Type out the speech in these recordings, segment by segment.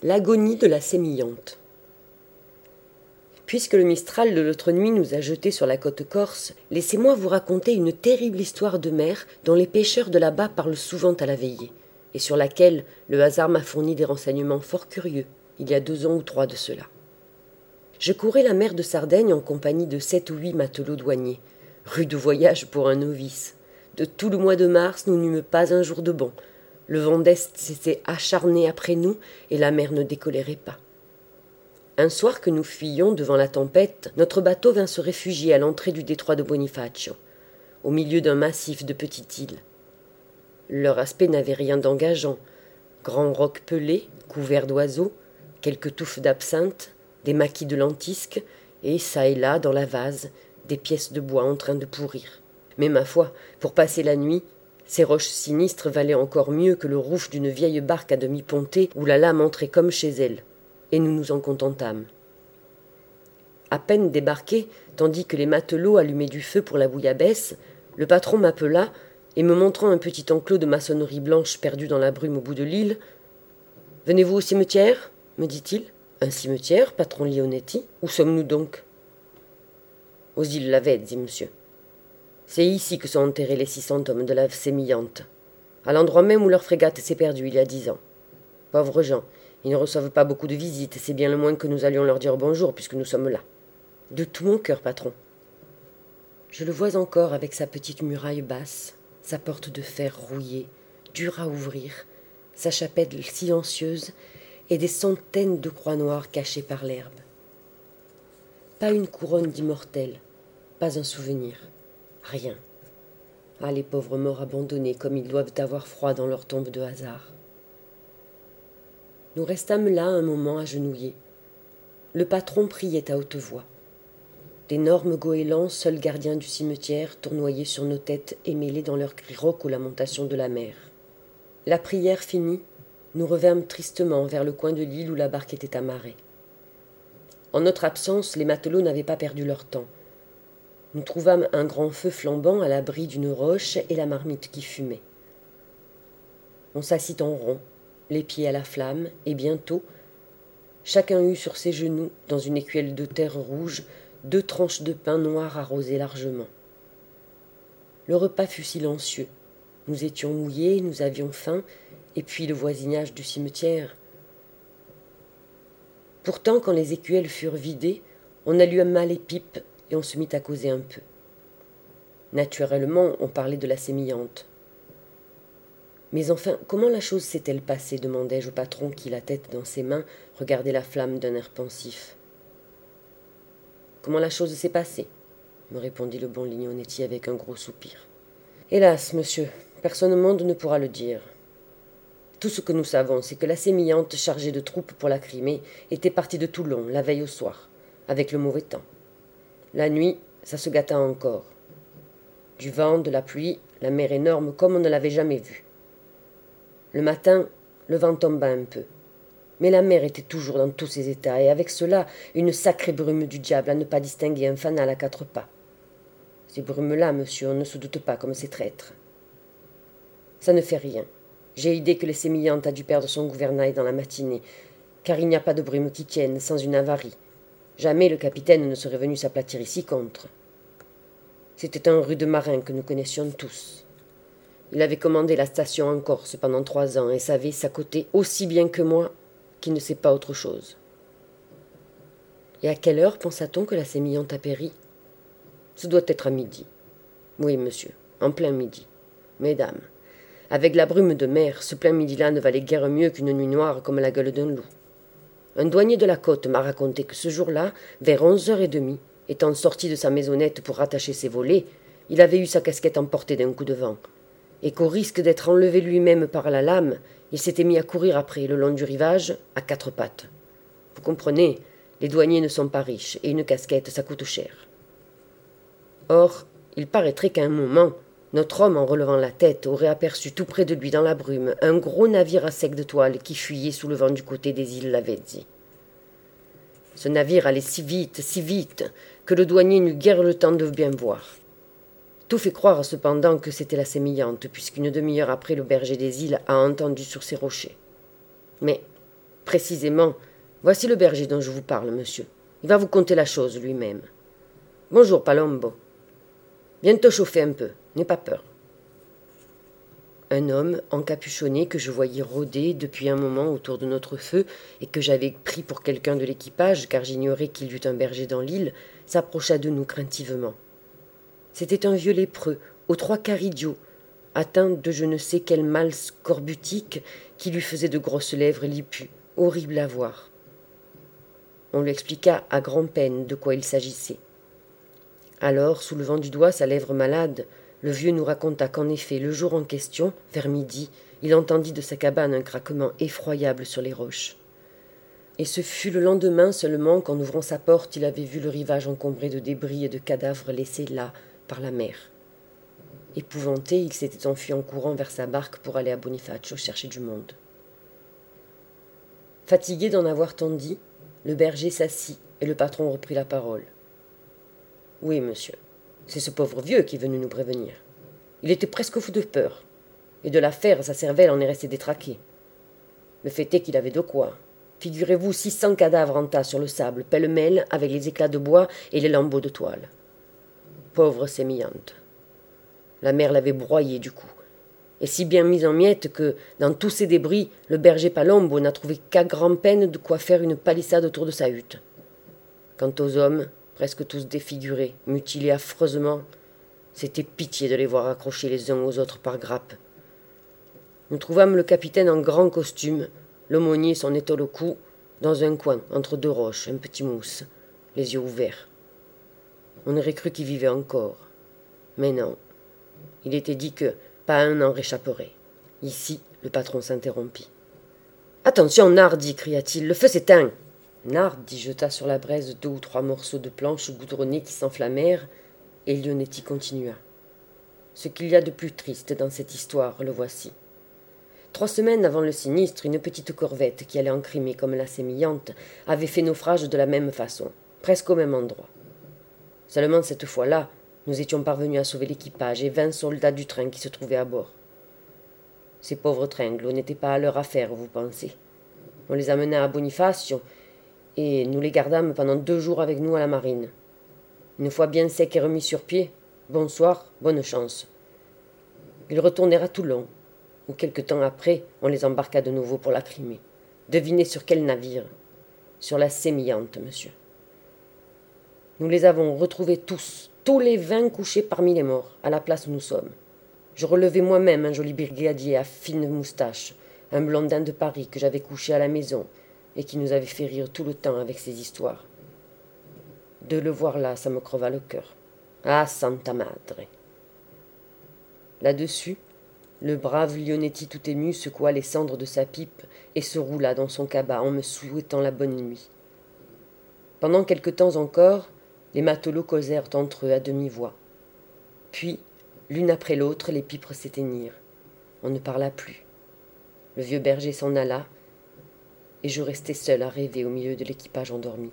L'agonie de la sémillante. Puisque le Mistral de l'autre nuit nous a jetés sur la côte corse, laissez-moi vous raconter une terrible histoire de mer dont les pêcheurs de là-bas parlent souvent à la veillée, et sur laquelle le hasard m'a fourni des renseignements fort curieux, il y a 2 ans ou 3 de cela. Je courais la mer de Sardaigne en compagnie de 7 ou 8 matelots douaniers. Rude voyage pour un novice. De tout le mois de mars, nous n'eûmes pas un jour de bon. Le vent d'Est s'était acharné après nous, et la mer ne décolérait pas. Un soir que nous fuyions devant la tempête, notre bateau vint se réfugier à l'entrée du détroit de Bonifacio, au milieu d'un massif de petites îles. Leur aspect n'avait rien d'engageant. Grands rocs pelés, couverts d'oiseaux, quelques touffes d'absinthe, des maquis de lentisques, et, çà et là, dans la vase, des pièces de bois en train de pourrir. Mais ma foi, pour passer la nuit, ces roches sinistres valaient encore mieux que le rouf d'une vieille barque à demi pontée où la lame entrait comme chez elle, et nous nous en contentâmes. À peine débarqué, tandis que les matelots allumaient du feu pour la bouillabaisse, le patron m'appela, et me montrant un petit enclos de maçonnerie blanche perdu dans la brume au bout de l'île, « Venez-vous au cimetière ?» me dit-il. « Un cimetière, patron Leonetti? Où sommes-nous donc ?»« Aux îles Lavezzi, monsieur. C'est ici que sont enterrés les 600 hommes de la sémillante, à l'endroit même où leur frégate s'est perdue il y a 10 ans. Pauvres gens, ils ne reçoivent pas beaucoup de visites, et c'est bien le moins que nous allions leur dire bonjour puisque nous sommes là. De tout mon cœur, patron. » Je le vois encore avec sa petite muraille basse, sa porte de fer rouillée, dure à ouvrir, sa chapelle silencieuse et des centaines de croix noires cachées par l'herbe. Pas une couronne d'immortels, pas un souvenir, rien. Ah, les pauvres morts abandonnés, comme ils doivent avoir froid dans leur tombe de hasard. Nous restâmes là un moment agenouillés. Le patron priait à haute voix. D'énormes goélands, seuls gardiens du cimetière, tournoyaient sur nos têtes et mêlaient dans leurs cris rauques aux lamentations de la mer. La prière finie, nous revînmes tristement vers le coin de l'île où la barque était amarrée. En notre absence, les matelots n'avaient pas perdu leur temps. Nous trouvâmes un grand feu flambant à l'abri d'une roche et la marmite qui fumait. On s'assit en rond, les pieds à la flamme, et bientôt, chacun eut sur ses genoux, dans une écuelle de terre rouge, 2 tranches de pain noir arrosées largement. Le repas fut silencieux. Nous étions mouillés, nous avions faim, et puis le voisinage du cimetière. Pourtant, quand les écuelles furent vidées, on alluma les pipes et on se mit à causer un peu. Naturellement, on parlait de la sémillante. Mais enfin, comment la chose s'est-elle passée, demandai-je au patron qui, la tête dans ses mains, regardait la flamme d'un air pensif. Comment la chose s'est passée, me répondit le bon Lignonetti avec un gros soupir. Hélas, monsieur, personne au monde ne pourra le dire. Tout ce que nous savons, c'est que la sémillante chargée de troupes pour la Crimée était partie de Toulon la veille au soir, avec le mauvais temps. La nuit, ça se gâta encore. Du vent, de la pluie, la mer énorme comme on ne l'avait jamais vue. Le matin, le vent tomba un peu. Mais la mer était toujours dans tous ses états, et avec cela, une sacrée brume du diable à ne pas distinguer un fanal à 4 pas. Ces brumes-là, monsieur, on ne se doute pas comme c'est traître. Ça ne fait rien. J'ai idée que les sémillantes a dû perdre son gouvernail dans la matinée, car il n'y a pas de brume qui tienne sans une avarie. Jamais le capitaine ne serait venu s'aplatir ici contre. C'était un rude marin que nous connaissions tous. Il avait commandé la station en Corse pendant 3 ans et savait s'accoter aussi bien que moi qu'il ne sait pas autre chose. Et à quelle heure pensa-t-on que la sémillante a péri? Ce doit être à midi. Oui, monsieur, en plein midi. Mesdames, avec la brume de mer, ce plein midi-là ne valait guère mieux qu'une nuit noire comme la gueule d'un loup. Un douanier de la côte m'a raconté que ce jour-là, vers 11h30, étant sorti de sa maisonnette pour rattacher ses volets, il avait eu sa casquette emportée d'un coup de vent, et qu'au risque d'être enlevé lui-même par la lame, il s'était mis à courir après, le long du rivage, à 4 pattes. Vous comprenez, les douaniers ne sont pas riches, et une casquette, ça coûte cher. Or, il paraîtrait qu'à un moment, notre homme, en relevant la tête, aurait aperçu tout près de lui dans la brume un gros navire à sec de toile qui fuyait sous le vent du côté des îles Lavezzi. Ce navire allait si vite, que le douanier n'eut guère le temps de bien voir. Tout fait croire cependant que c'était la sémillante, puisqu'une demi-heure après le berger des îles a entendu sur ces rochers. Mais Précisément, voici le berger dont je vous parle, monsieur. Il va vous conter la chose lui-même. Bonjour, Palombo. Bientôt chauffé un peu, n'aie pas peur. Un homme encapuchonné que je voyais rôder depuis un moment autour de notre feu et que j'avais pris pour quelqu'un de l'équipage car j'ignorais qu'il y eût un berger dans l'île, s'approcha de nous craintivement. C'était un vieux lépreux, aux 3/4 idiot, atteint de je ne sais quel mal scorbutique qui lui faisait de grosses lèvres lipues, horribles à voir. On lui expliqua à grand-peine de quoi il s'agissait. Alors, soulevant du doigt sa lèvre malade, le vieux nous raconta qu'en effet, le jour en question, vers midi, il entendit de sa cabane un craquement effroyable sur les roches. Et ce fut le lendemain seulement qu'en ouvrant sa porte, il avait vu le rivage encombré de débris et de cadavres laissés là par la mer. Épouvanté, il s'était enfui en courant vers sa barque pour aller à Bonifacio chercher du monde. Fatigué d'en avoir tant dit, le berger s'assit et le patron reprit la parole. « Oui, monsieur, c'est ce pauvre vieux qui est venu nous prévenir. Il était presque fou de peur, et de l'affaire, sa cervelle en est restée détraquée. Le fait est qu'il avait de quoi. Figurez-vous 600 cadavres en tas sur le sable, pêle-mêle, avec les éclats de bois et les lambeaux de toile. Pauvre sémillante. La mer l'avait broyé du coup, et si bien mise en miettes que, dans tous ces débris, le berger Palombo n'a trouvé qu'à grand-peine de quoi faire une palissade autour de sa hutte. Quant aux hommes, presque tous défigurés, mutilés affreusement, c'était pitié de les voir accrochés les uns aux autres par grappes. Nous trouvâmes le capitaine en grand costume, l'aumônier son étole au cou, dans un coin, entre 2 roches, un petit mousse, les yeux ouverts. On aurait cru qu'il vivait encore. Mais non. Il était dit que pas un n'en réchapperait. Ici, le patron s'interrompit. « Attention, Nardi !» cria-t-il, « le feu s'éteint !» Nardi jeta sur la braise 2 ou 3 morceaux de planche goudronnée qui s'enflammèrent, et Leonetti continua. Ce qu'il y a de plus triste dans cette histoire, le voici. 3 semaines avant le sinistre, une petite corvette qui allait en Crimée comme la sémillante avait fait naufrage de la même façon, presque au même endroit. Seulement cette fois-là, nous étions parvenus à sauver l'équipage et 20 soldats du train qui se trouvaient à bord. Ces pauvres tringlos n'étaient pas à leur affaire, vous pensez. On les amena à Bonifacio, et nous les gardâmes pendant 2 jours avec nous à la marine. Une fois bien secs et remis sur pied, bonsoir, bonne chance. Ils retournèrent à Toulon, où quelque temps après, on les embarqua de nouveau pour la Crimée. Devinez sur quel navire? Sur la Sémillante, monsieur. Nous les avons retrouvés tous les 20 couchés parmi les morts, à la place où nous sommes. Je relevais moi-même un joli brigadier à fine moustache, un blondin de Paris que j'avais couché à la maison, et qui nous avait fait rire tout le temps avec ses histoires. De le voir là, ça me creva le cœur. Ah, Santa Madre! Là-dessus, le brave Leonetti tout ému secoua les cendres de sa pipe et se roula dans son cabas en me souhaitant la bonne nuit. Pendant quelque temps encore, les matelots causèrent entre eux à demi-voix. Puis, l'une après l'autre, les pipes s'éteignirent. On ne parla plus. Le vieux berger s'en alla, et je restai seul à rêver au milieu de l'équipage endormi.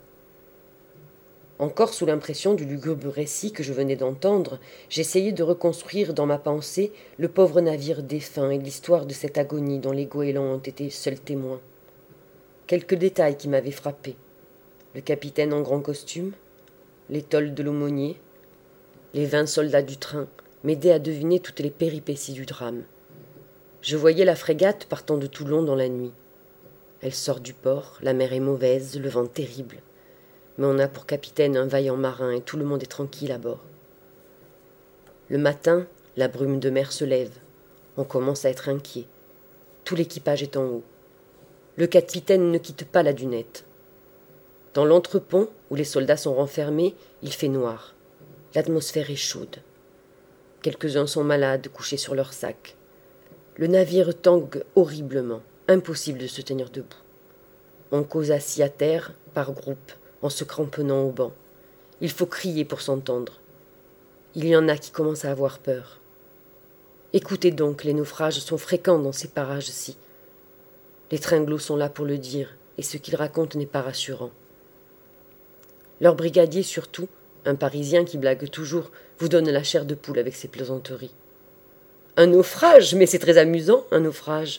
Encore sous l'impression du lugubre récit que je venais d'entendre, j'essayais de reconstruire dans ma pensée le pauvre navire défunt et l'histoire de cette agonie dont les goélands ont été seuls témoins. Quelques détails qui m'avaient frappé. Le capitaine en grand costume, l'étole de l'aumônier, les 20 soldats du train m'aidaient à deviner toutes les péripéties du drame. Je voyais la frégate partant de Toulon dans la nuit. Elle sort du port, la mer est mauvaise, le vent terrible. Mais on a pour capitaine un vaillant marin et tout le monde est tranquille à bord. Le matin, la brume de mer se lève. On commence à être inquiet. Tout l'équipage est en haut. Le capitaine ne quitte pas la dunette. Dans l'entrepont, où les soldats sont renfermés, il fait noir. L'atmosphère est chaude. Quelques-uns sont malades, couchés sur leurs sacs. Le navire tangue horriblement. Impossible de se tenir debout. On cause assis à terre, par groupe, en se cramponnant au banc. Il faut crier pour s'entendre. Il y en a qui commencent à avoir peur. Écoutez donc, les naufrages sont fréquents dans ces parages-ci. Les tringlos sont là pour le dire, et ce qu'ils racontent n'est pas rassurant. Leur brigadier surtout, un Parisien qui blague toujours, vous donne la chair de poule avec ses plaisanteries. Un naufrage, mais c'est très amusant, un naufrage.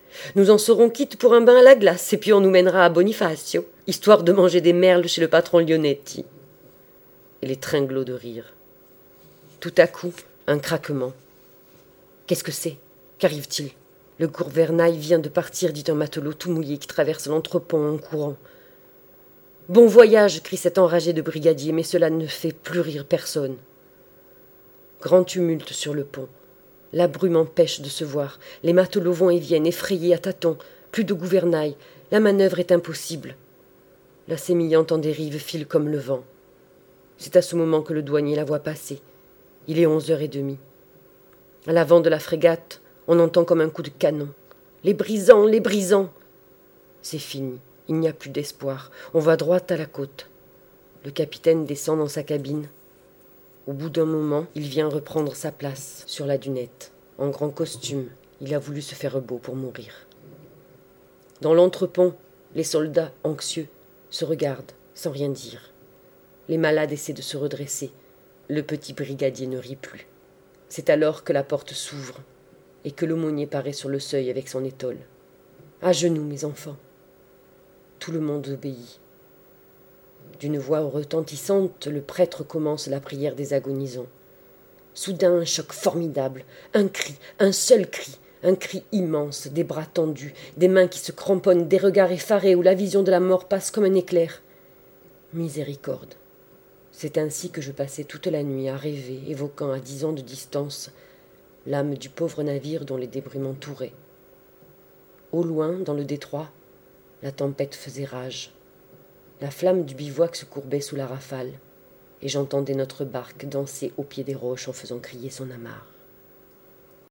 Nous en serons quittes pour un bain à la glace, et puis on nous mènera à Bonifacio, histoire de manger des merles chez le patron Lionetti. » Et les tringlots de rire. Tout à coup, un craquement. « Qu'est-ce que c'est ? Qu'arrive-t-il ? Le gouvernail vient de partir, dit un matelot tout mouillé qui traverse l'entrepont en courant. « Bon voyage !» crie cet enragé de brigadier, mais cela ne fait plus rire personne. Grand tumulte sur le pont. La brume empêche de se voir. Les matelots vont et viennent, effrayés à tâtons. Plus de gouvernail. La manœuvre est impossible. La sémillante en dérive file comme le vent. C'est à ce moment que le douanier la voit passer. Il est 11h30. À l'avant de la frégate, on entend comme un coup de canon. « Les brisants, les brisants !» C'est fini. Il n'y a plus d'espoir. On va droit à la côte. Le capitaine descend dans sa cabine. Au bout d'un moment, il vient reprendre sa place sur la dunette. En grand costume, il a voulu se faire beau pour mourir. Dans l'entrepont, les soldats, anxieux, se regardent sans rien dire. Les malades essaient de se redresser. Le petit brigadier ne rit plus. C'est alors que la porte s'ouvre et que l'aumônier paraît sur le seuil avec son étole. « À genoux, mes enfants !» Tout le monde obéit. D'une voix retentissante, le prêtre commence la prière des agonisants. Soudain, un choc formidable, un cri, un seul cri, un cri immense, des bras tendus, des mains qui se cramponnent, des regards effarés où la vision de la mort passe comme un éclair. Miséricorde. C'est ainsi que je passais toute la nuit à rêver, évoquant à 10 ans de distance l'âme du pauvre navire dont les débris m'entouraient. Au loin, dans le détroit, la tempête faisait rage. La flamme du bivouac se courbait sous la rafale, et j'entendais notre barque danser au pied des roches en faisant crier son amarre.